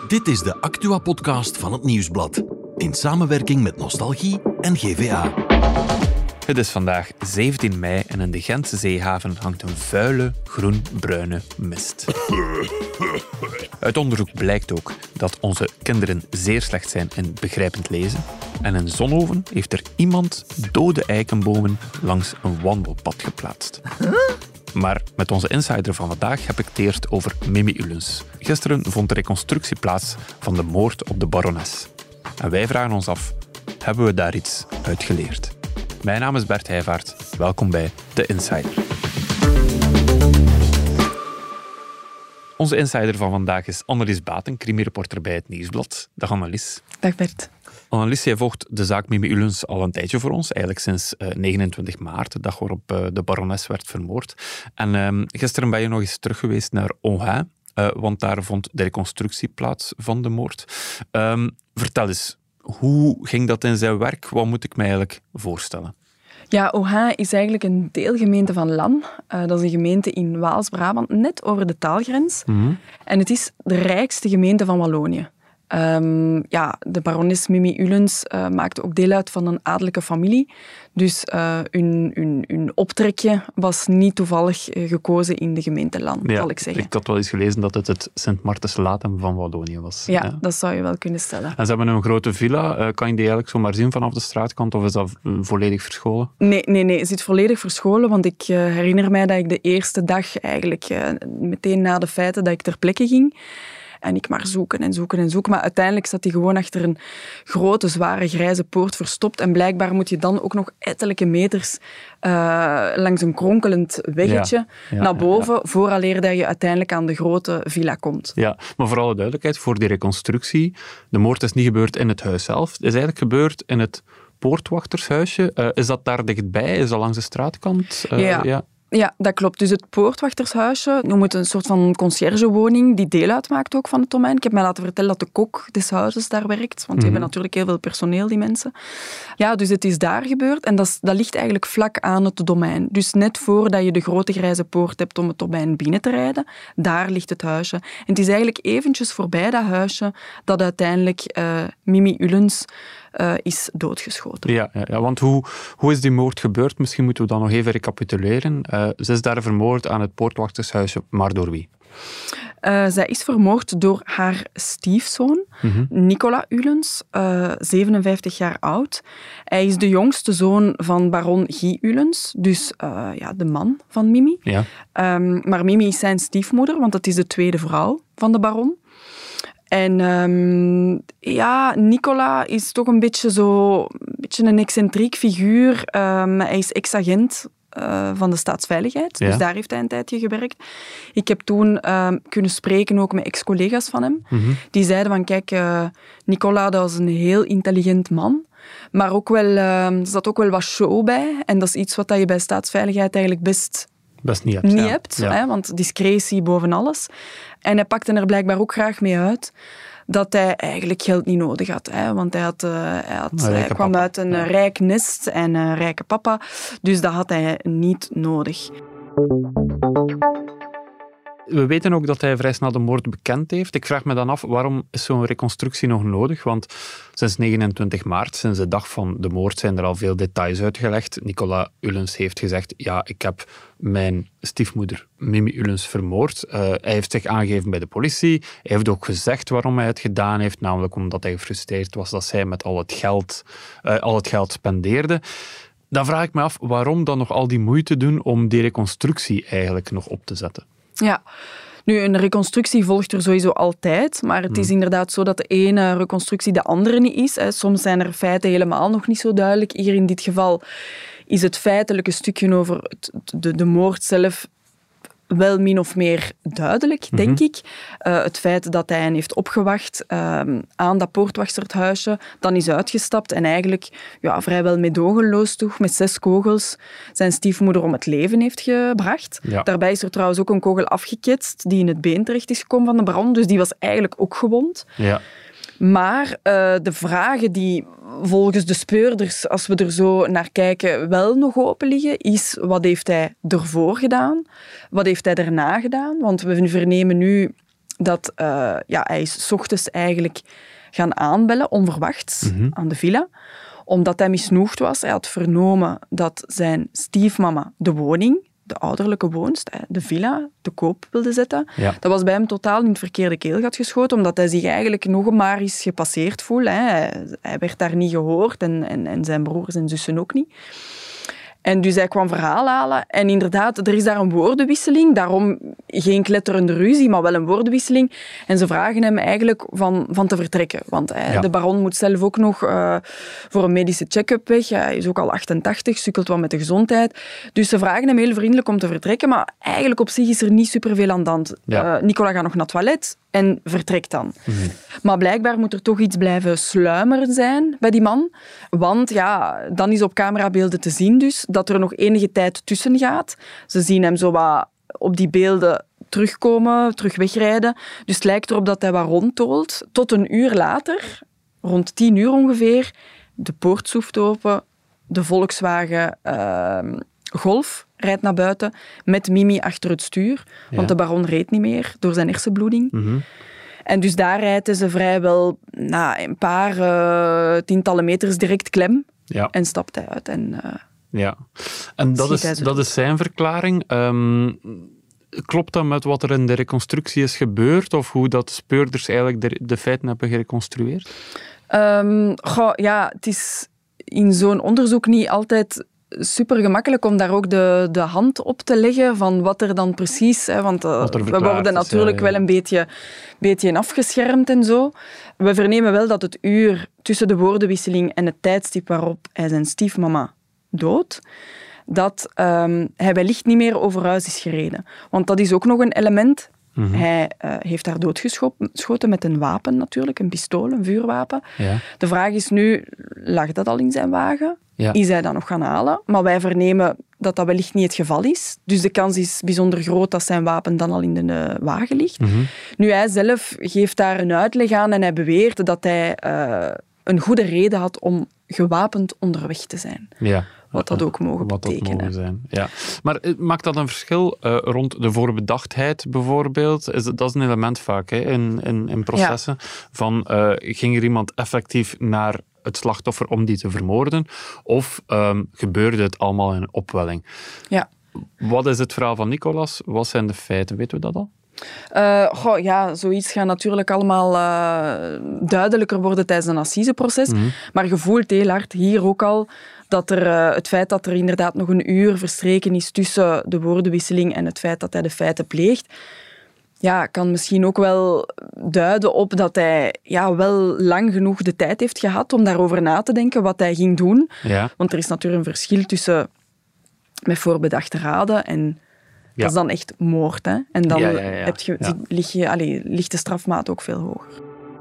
Dit is de Actua-podcast van het Nieuwsblad. In samenwerking met Nostalgie en GVA. Het is vandaag 17 mei en in de Gentse zeehaven hangt een vuile, groen-bruine mist. Uit onderzoek blijkt ook dat onze kinderen zeer slecht zijn in begrijpend lezen. En in Zonhoven heeft er iemand dode eikenbomen langs een wandelpad geplaatst. Maar met onze insider van vandaag heb ik het eerst over Mimi Ullens. Gisteren vond de reconstructie plaats van de moord op de barones. En wij vragen ons af, hebben we daar iets uit geleerd? Mijn naam is Bert Heijvaart. Welkom bij The Insider. Onze insider van vandaag is Annelies Baten, crimireporter bij het Nieuwsblad. Dag Annelies. Dag Bert. Annelies, jij volgt de zaak Mimi Ullens al een tijdje voor ons, eigenlijk sinds 29 maart, de dag waarop de barones werd vermoord. En gisteren ben je nog eens terug geweest naar Ohain, want daar vond de reconstructie plaats van de moord. Vertel eens, hoe ging dat in zijn werk? Wat moet ik mij eigenlijk voorstellen? Ja, Ohain is eigenlijk een deelgemeente van Lam. Dat is een gemeente in Waals-Brabant, net over de taalgrens. Mm-hmm. En het is de rijkste gemeente van Wallonië. De barones Mimi Ullens maakte ook deel uit van een adellijke familie. Dus hun optrekje was niet toevallig gekozen in de gemeente Lam, zal ik zeggen. Ik had wel eens gelezen dat het Sint Martens Latem van Wallonië was. Ja, dat zou je wel kunnen stellen. En ze hebben een grote villa. Kan je die eigenlijk zomaar zien vanaf de straatkant, of is dat volledig verscholen? Nee, het zit volledig verscholen, want ik herinner mij dat ik de eerste dag eigenlijk meteen na de feiten dat ik ter plekke ging. En ik maar zoeken. Maar uiteindelijk zat hij gewoon achter een grote, zware, grijze poort verstopt. En blijkbaar moet je dan ook nog ettelijke meters langs een kronkelend weggetje naar boven, vooraleer dat je uiteindelijk aan de grote villa komt. Ja, maar voor alle duidelijkheid, voor die reconstructie, de moord is niet gebeurd in het huis zelf. Het is eigenlijk gebeurd in het poortwachtershuisje. Is dat daar dichtbij? Is dat langs de straatkant? Ja, dat klopt. Dus het poortwachtershuisje, noem het een soort van conciergewoning die deel uitmaakt ook van het domein. Ik heb mij laten vertellen dat de kok des huizes daar werkt, want die hebben natuurlijk heel veel personeel, die mensen. Ja, dus het is daar gebeurd en dat ligt eigenlijk vlak aan het domein. Dus net voordat je de grote grijze poort hebt om het domein binnen te rijden, daar ligt het huisje. En het is eigenlijk eventjes voorbij dat huisje dat uiteindelijk Mimi Ullens is doodgeschoten. Ja, want hoe is die moord gebeurd? Misschien moeten we dat nog even recapituleren. Ze is daar vermoord aan het poortwachtershuisje, maar door wie? Zij is vermoord door haar stiefzoon, Nicolas Ullens, 57 jaar oud. Hij is de jongste zoon van baron Guy Ullens, dus de man van Mimi. Ja. Maar Mimi is zijn stiefmoeder, want dat is de tweede vrouw van de baron. En Nicolas is toch een beetje een excentriek figuur. Hij is ex-agent van de staatsveiligheid. Ja. Dus daar heeft hij een tijdje gewerkt. Ik heb toen kunnen spreken ook met ex-collega's van hem. Mm-hmm. Die zeiden van, kijk, Nicolas, dat was een heel intelligent man. Maar ook wel, er zat ook wel wat show bij. En dat is iets wat je bij staatsveiligheid eigenlijk best niet hebt. Hè, want discretie boven alles. En hij pakte er blijkbaar ook graag mee uit dat hij eigenlijk geld niet nodig had. Hè, want hij kwam uit een rijk nest en een rijke papa. Dus dat had hij niet nodig. We weten ook dat hij vrij snel de moord bekend heeft. Ik vraag me dan af, waarom is zo'n reconstructie nog nodig? Want sinds 29 maart, sinds de dag van de moord, zijn er al veel details uitgelegd. Nicolas Ullens heeft gezegd, ik heb mijn stiefmoeder Mimi Ullens vermoord. Hij heeft zich aangegeven bij de politie. Hij heeft ook gezegd waarom hij het gedaan heeft, namelijk omdat hij gefrustreerd was dat zij met al het geld spendeerde. Dan vraag ik me af, waarom dan nog al die moeite doen om die reconstructie eigenlijk nog op te zetten? Ja, nu een reconstructie volgt er sowieso altijd, maar het is inderdaad zo dat de ene reconstructie de andere niet is. Soms zijn er feiten helemaal nog niet zo duidelijk. Hier in dit geval is het feitelijke stukje over de moord zelf wel min of meer duidelijk, denk ik. Het feit dat hij hen heeft opgewacht aan dat poortwachtershuisje, dan is uitgestapt en eigenlijk vrijwel meedogenloos toch, met 6 kogels zijn stiefmoeder om het leven heeft gebracht. Ja. Daarbij is er trouwens ook een kogel afgeketst die in het been terecht is gekomen van de baron, dus die was eigenlijk ook gewond. Ja. Maar de vragen die volgens de speurders, als we er zo naar kijken, wel nog open liggen, is wat heeft hij ervoor gedaan? Wat heeft hij daarna gedaan? Want we vernemen nu dat hij is 's ochtends eigenlijk gaan aanbellen, onverwachts, aan de villa, omdat hij misnoegd was. Hij had vernomen dat zijn stiefmama de woning, de ouderlijke woonst, de villa, te koop wilde zetten. Ja. Dat was bij hem totaal in het verkeerde keelgat geschoten, omdat hij zich eigenlijk nog maar eens gepasseerd voelde. Hij werd daar niet gehoord en zijn broers en zussen ook niet. En dus hij kwam verhaal halen. En inderdaad, er is daar een woordenwisseling. Daarom geen kletterende ruzie, maar wel een woordenwisseling. En ze vragen hem eigenlijk van te vertrekken. Want de baron moet zelf ook nog voor een medische check-up weg. Hij is ook al 88, sukkelt wat met de gezondheid. Dus ze vragen hem heel vriendelijk om te vertrekken. Maar eigenlijk op zich is er niet superveel aan de hand. Ja. Nicolas gaat nog naar het toilet en vertrekt dan. Maar blijkbaar moet er toch iets blijven sluimeren zijn bij die man. Want dan is op camerabeelden te zien dus dat er nog enige tijd tussen gaat. Ze zien hem zo wat op die beelden terugkomen, terug wegrijden. Dus het lijkt erop dat hij wat rondtolt. Tot een uur later, rond 10 uur ongeveer, de poort soeft open, de Volkswagen Golf rijdt naar buiten met Mimi achter het stuur. Want de baron reed niet meer door zijn hersenbloeding. En dus daar rijden ze vrijwel een paar tientallen meters direct klem. Ja. En stapt hij uit. En dat is zijn verklaring. Klopt dat met wat er in de reconstructie is gebeurd? Of hoe dat speurders eigenlijk de feiten hebben gereconstrueerd? Het is in zo'n onderzoek niet altijd super gemakkelijk om daar ook de hand op te leggen van wat er dan precies... want we worden natuurlijk wel een beetje afgeschermd en zo. We vernemen wel dat het uur tussen de woordenwisseling en het tijdstip waarop hij zijn stiefmama doodt, dat hij wellicht niet meer over huis is gereden. Want dat is ook nog een element. Hij heeft haar doodgeschoten met een wapen natuurlijk, een pistool, een vuurwapen. Ja. De vraag is nu, lag dat al in zijn wagen? Ja. Is hij dat nog gaan halen? Maar wij vernemen dat dat wellicht niet het geval is. Dus de kans is bijzonder groot dat zijn wapen dan al in de wagen ligt. Nu, hij zelf geeft daar een uitleg aan en hij beweert dat hij een goede reden had om gewapend onderweg te zijn. Ja. Wat dat ook mogen betekenen. Dat mogen zijn. Ja. Maar maakt dat een verschil rond de voorbedachtheid bijvoorbeeld? Dat is een element vaak in processen. Van, ging er iemand effectief naar het slachtoffer om die te vermoorden? Of gebeurde het allemaal in een opwelling? Ja. Wat is het verhaal van Nicolas? Wat zijn de feiten? Weten we dat al? Zoiets gaat natuurlijk allemaal duidelijker worden tijdens een assiseproces. Maar je voelt heel hard hier ook al dat het feit dat er inderdaad nog een uur verstreken is tussen de woordenwisseling en het feit dat hij de feiten pleegt, kan misschien ook wel duiden op dat hij wel lang genoeg de tijd heeft gehad om daarover na te denken wat hij ging doen. Ja. Want er is natuurlijk een verschil tussen met voorbedachte raden en dat is dan echt moord. Hè? En dan ligt de strafmaat ook veel hoger.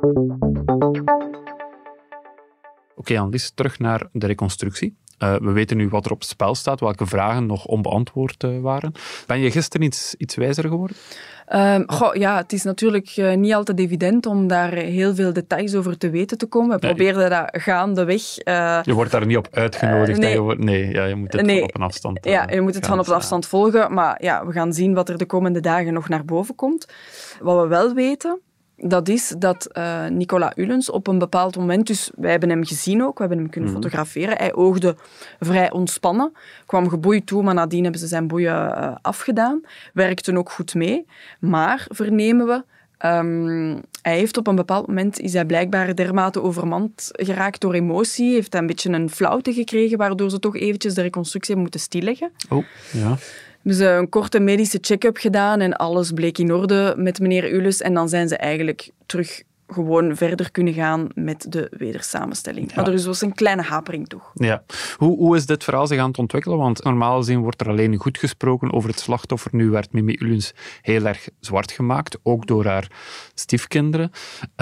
Oké, Annelies, terug naar de reconstructie. We weten nu wat er op het spel staat, welke vragen nog onbeantwoord waren. Ben je gisteren iets wijzer geworden? Het is natuurlijk niet altijd evident om daar heel veel details over te weten te komen. We probeerden dat gaandeweg. Je wordt daar niet op uitgenodigd. Nee. Je moet het van op een afstand je moet het van op een afstand volgen. Maar we gaan zien wat er de komende dagen nog naar boven komt. Wat we wel weten, dat is dat Nicolas Ullens op een bepaald moment, dus wij hebben hem gezien ook, we hebben hem kunnen fotograferen, hij oogde vrij ontspannen, kwam geboeid toe, maar nadien hebben ze zijn boeien afgedaan, werkte ook goed mee, maar vernemen we, hij heeft op een bepaald moment, is hij blijkbaar dermate overmand geraakt door emotie, heeft hij een beetje een flauwte gekregen, waardoor ze toch eventjes de reconstructie hebben moeten stilleggen. Oh, ja. Dus een korte medische check-up gedaan en alles bleek in orde met meneer Ullens. En dan zijn ze eigenlijk terug gewoon verder kunnen gaan met de wedersamenstelling. Ja. Maar er was een kleine hapering toch. Ja. Hoe is dit verhaal zich aan het ontwikkelen? Want normaal gezien wordt er alleen goed gesproken over het slachtoffer. Nu werd Mimi Ullens heel erg zwart gemaakt, ook door haar stiefkinderen.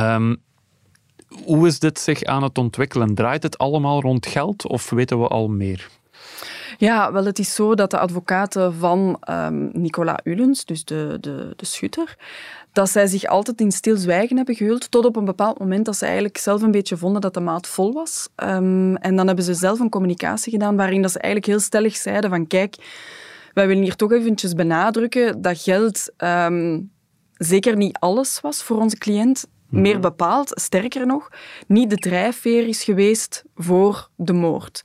Hoe is dit zich aan het ontwikkelen? Draait het allemaal rond geld of weten we al meer? Ja, wel, het is zo dat de advocaten van Nicolas Ullens, dus de schutter, dat zij zich altijd in stilzwijgen hebben gehuld, tot op een bepaald moment dat ze eigenlijk zelf een beetje vonden dat de maat vol was. En dan hebben ze zelf een communicatie gedaan waarin dat ze eigenlijk heel stellig zeiden van kijk, wij willen hier toch eventjes benadrukken dat geld zeker niet alles was voor onze cliënt. Meer bepaald, sterker nog, niet de drijfveer is geweest voor de moord.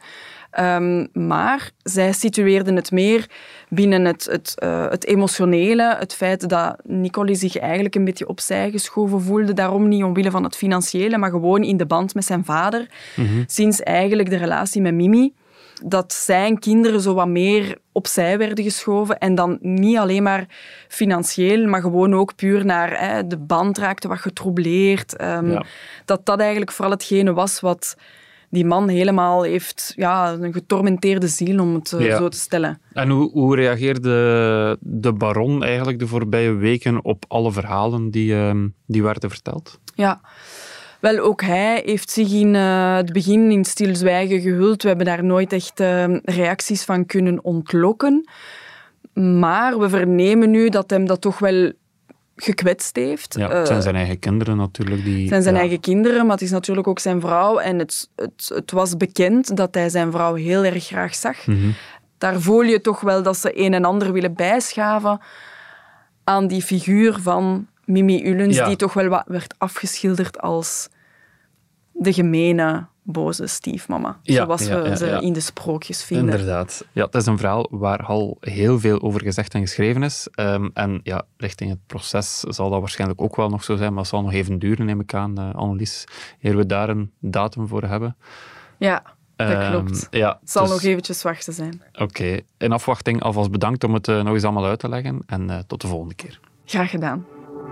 Maar zij situeerden het meer binnen het emotionele, het feit dat Nicole zich eigenlijk een beetje opzij geschoven voelde, daarom niet omwille van het financiële, maar gewoon in de band met zijn vader, sinds eigenlijk de relatie met Mimi, dat zijn kinderen zo wat meer opzij werden geschoven en dan niet alleen maar financieel, maar gewoon ook puur naar de band raakte wat getroubleerd. Dat eigenlijk vooral hetgene was wat die man helemaal heeft, een getormenteerde ziel, om het zo te stellen. En hoe reageerde de baron eigenlijk de voorbije weken op alle verhalen die werden verteld? Ja. Wel, ook hij heeft zich in het begin in stilzwijgen gehuld. We hebben daar nooit echt reacties van kunnen ontlokken. Maar we vernemen nu dat hem dat toch wel gekwetst heeft. Ja, het zijn zijn eigen kinderen natuurlijk. Het zijn zijn eigen kinderen, maar het is natuurlijk ook zijn vrouw. En het was bekend dat hij zijn vrouw heel erg graag zag. Daar voel je toch wel dat ze een en ander willen bijschaven aan die figuur van Mimi Ullens, die toch wel wat werd afgeschilderd als de gemene, boze stiefmama. Zoals we ze in de sprookjes vinden. Inderdaad. Ja, het is een verhaal waar al heel veel over gezegd en geschreven is. En richting het proces zal dat waarschijnlijk ook wel nog zo zijn, maar het zal nog even duren, neem ik aan, Annelies, eer we daar een datum voor hebben. Ja, dat klopt. Het zal nog eventjes wachten zijn. Oké. In afwachting alvast bedankt om het nog eens allemaal uit te leggen en tot de volgende keer. Graag gedaan.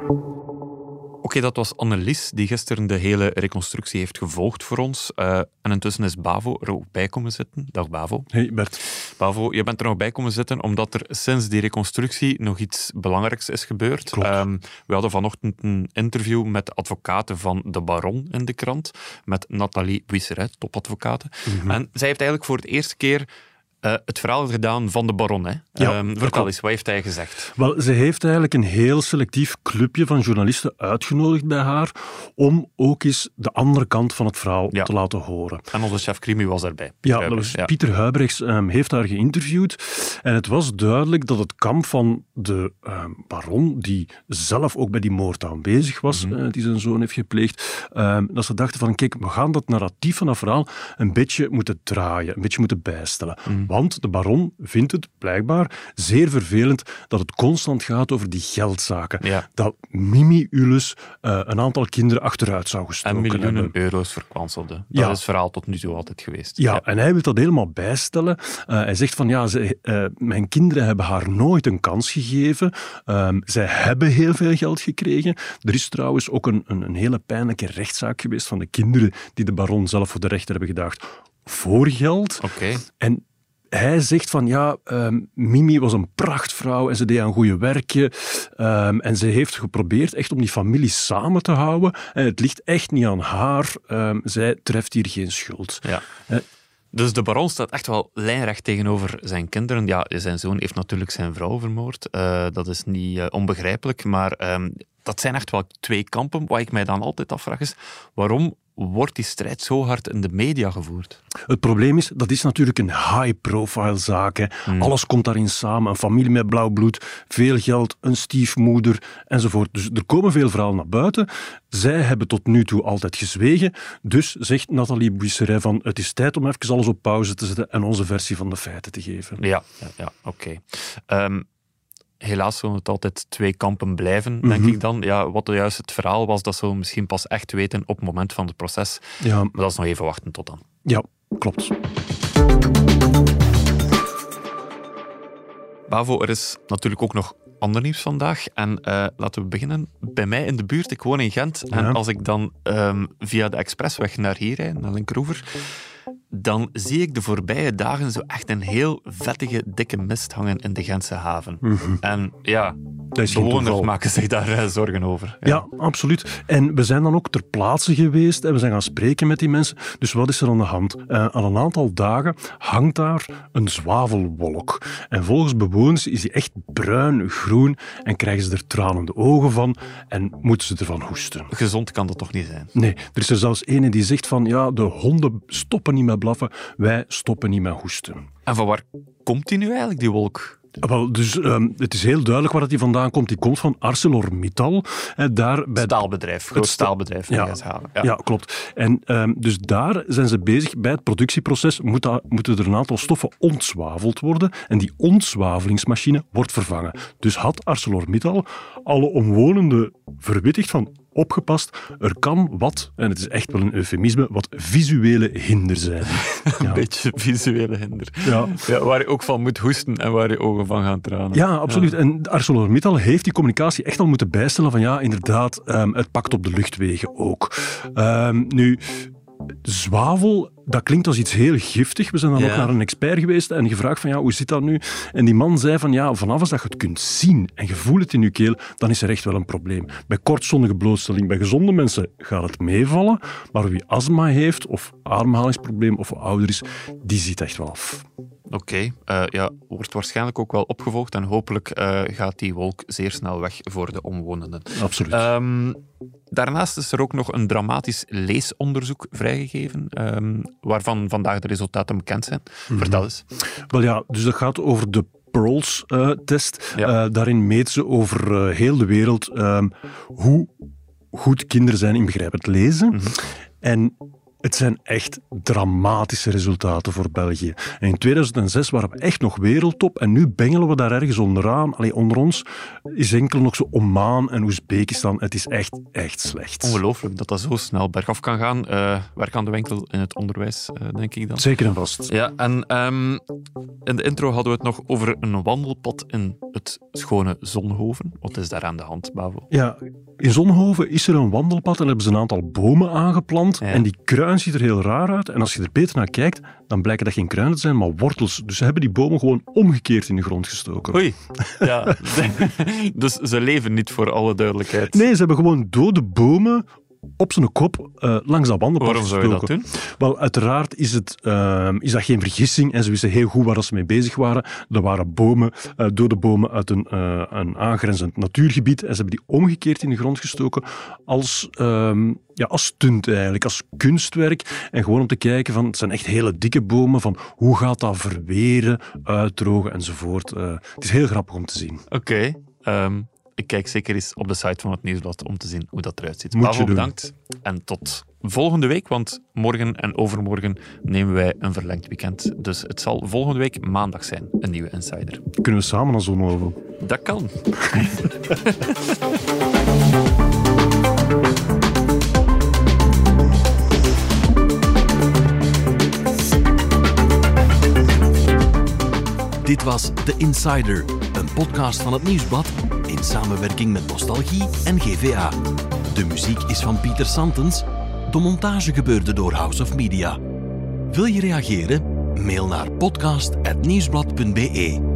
Oké, dat was Annelies, die gisteren de hele reconstructie heeft gevolgd voor ons. En intussen is Bavo er ook bij komen zitten. Dag Bavo. Hey Bert. Bavo, je bent er nog bij komen zitten omdat er sinds die reconstructie nog iets belangrijks is gebeurd. We hadden vanochtend een interview met advocaten van de baron in de krant, met Nathalie Buisseret, topadvocate. En zij heeft eigenlijk voor de eerste keer het verhaal gedaan van de baron. Hè? Vertel eens, wat heeft hij gezegd? Wel, ze heeft eigenlijk een heel selectief clubje van journalisten uitgenodigd bij haar om ook eens de andere kant van het verhaal te laten horen. En onze chef crimi was daarbij. Pieter Huybrechts heeft haar geïnterviewd. En het was duidelijk dat het kamp van de baron, die zelf ook bij die moord aanwezig was, die zijn zoon heeft gepleegd, dat ze dachten van, kijk, we gaan dat narratief van dat verhaal een beetje moeten draaien, een beetje moeten bijstellen. Want de baron vindt het blijkbaar zeer vervelend dat het constant gaat over die geldzaken. Ja. Dat Mimi Ullens een aantal kinderen achteruit zou gestoken hebben. En miljoenen euro's verkwanselde. Dat is het verhaal tot nu toe altijd geweest. Ja, en hij wil dat helemaal bijstellen. Hij zegt van, mijn kinderen hebben haar nooit een kans gegeven. Zij hebben heel veel geld gekregen. Er is trouwens ook een hele pijnlijke rechtszaak geweest van de kinderen die de baron zelf voor de rechter hebben gedaagd voor geld. Okay. En hij zegt van, Mimi was een prachtvrouw en ze deed een goede werkje. En ze heeft geprobeerd echt om die familie samen te houden. En het ligt echt niet aan haar. Zij treft hier geen schuld. Ja. Dus de baron staat echt wel lijnrecht tegenover zijn kinderen. Ja, zijn zoon heeft natuurlijk zijn vrouw vermoord. Dat is niet onbegrijpelijk, maar dat zijn echt wel twee kampen. Wat ik mij dan altijd afvraag is, waarom wordt die strijd zo hard in de media gevoerd? Het probleem is, dat is natuurlijk een high-profile zaak. Hè. Alles komt daarin samen. Een familie met blauw bloed, veel geld, een stiefmoeder, enzovoort. Dus er komen veel verhalen naar buiten. Zij hebben tot nu toe altijd gezwegen. Dus zegt Nathalie Buisseret van, het is tijd om even alles op pauze te zetten en onze versie van de feiten te geven. Ja, oké. Helaas zullen het altijd twee kampen blijven, denk ik dan. Ja, wat juist het verhaal was, dat zullen we misschien pas echt weten op het moment van het proces. Ja. Maar dat is nog even wachten tot dan. Ja, klopt. Bavo, er is natuurlijk ook nog ander nieuws vandaag. En laten we beginnen bij mij in de buurt. Ik woon in Gent. Ja. En als ik dan via de expressweg naar hier rijd, naar Linkeroever, dan zie ik de voorbije dagen zo echt een heel vettige, dikke mist hangen in de Gentse haven. En bewoners maken zich daar zorgen over. Ja, absoluut. En we zijn dan ook ter plaatse geweest en we zijn gaan spreken met die mensen. Dus wat is er aan de hand? Al een aantal dagen hangt daar een zwavelwolk. En volgens bewoners is die echt bruin, groen en krijgen ze er tranende ogen van en moeten ze ervan hoesten. Gezond kan dat toch niet zijn? Nee, er is er zelfs ene die zegt van, de honden stoppen niet met blaffen, wij stoppen niet met hoesten. En van waar komt die nu eigenlijk, die wolk? Wel, dus het is heel duidelijk waar die vandaan komt. Die komt van ArcelorMittal. Daar bij staalbedrijf, groot staalbedrijf in Eemshaven. Ja, klopt. En dus daar zijn ze bezig, bij het productieproces moeten er een aantal stoffen ontzwaveld worden en die ontzwavelingsmachine wordt vervangen. Dus had ArcelorMittal alle omwonenden verwittigd van opgepast, er kan wat, en het is echt wel een eufemisme, wat visuele hinder zijn. Een beetje visuele hinder. Ja, waar je ook van moet hoesten en waar je ogen van gaan tranen. Ja, absoluut. Ja. En ArcelorMittal heeft die communicatie echt al moeten bijstellen van inderdaad, het pakt op de luchtwegen ook. Nu, zwavel, dat klinkt als iets heel giftig. We zijn dan ook naar een expert geweest en gevraagd van hoe zit dat nu? En die man zei van vanaf als dat je het kunt zien en je voelt het in je keel, dan is er echt wel een probleem. Bij kortzonnige blootstelling, bij gezonde mensen gaat het meevallen, maar wie astma heeft of ademhalingsprobleem of ouder is, die ziet echt wel af. Oké, wordt waarschijnlijk ook wel opgevolgd en hopelijk gaat die wolk zeer snel weg voor de omwonenden. Absoluut. Daarnaast is er ook nog een dramatisch leesonderzoek vrijgegeven, waarvan vandaag de resultaten bekend zijn. Vertel eens. Wel dus dat gaat over de Pearls-test. Daarin meten ze over heel de wereld hoe goed kinderen zijn in begrijpend lezen. En het zijn echt dramatische resultaten voor België. En in 2006 waren we echt nog wereldtop en nu bengelen we daar ergens onderaan. Onder ons is enkel nog zo Oman en Oezbekistan. Het is echt slecht. Ongelooflijk dat dat zo snel bergaf kan gaan. Werk aan de winkel in het onderwijs, denk ik dan. Zeker en vast. Ja, en in de intro hadden we het nog over een wandelpad in het schone Zonhoven. Wat is daar aan de hand, Bavo? Ja, in Zonhoven is er een wandelpad en hebben ze een aantal bomen aangeplant. Ja. En die kruin ziet er heel raar uit. En als je er beter naar kijkt, dan blijken dat geen kruinen te zijn, maar wortels. Dus ze hebben die bomen gewoon omgekeerd in de grond gestoken. Oei. Ja. Dus ze leven niet, voor alle duidelijkheid. Nee, ze hebben gewoon dode bomen op zijn kop langs dat wandelpad gestoken. Waarom zou je dat doen? Wel, uiteraard is dat geen vergissing en ze wisten heel goed waar ze mee bezig waren. Er waren bomen, dode bomen uit een aangrenzend natuurgebied en ze hebben die omgekeerd in de grond gestoken als stunt eigenlijk, als kunstwerk. En gewoon om te kijken van, het zijn echt hele dikke bomen, van hoe gaat dat verweren, uitdrogen enzovoort. Het is heel grappig om te zien. Oké. Ik kijk zeker eens op de site van het Nieuwsblad om te zien hoe dat eruit ziet. Moet je doen. Bedankt. En tot volgende week, want morgen en overmorgen nemen wij een verlengd weekend. Dus het zal volgende week maandag zijn, een nieuwe Insider. Kunnen we samen naar Zonhoven? Dat kan. Dit was The Insider, een podcast van het Nieuwsblad in samenwerking met Nostalgie en GVA. De muziek is van Pieter Santens. De montage gebeurde door House of Media. Wil je reageren? Mail naar podcast@nieuwsblad.be.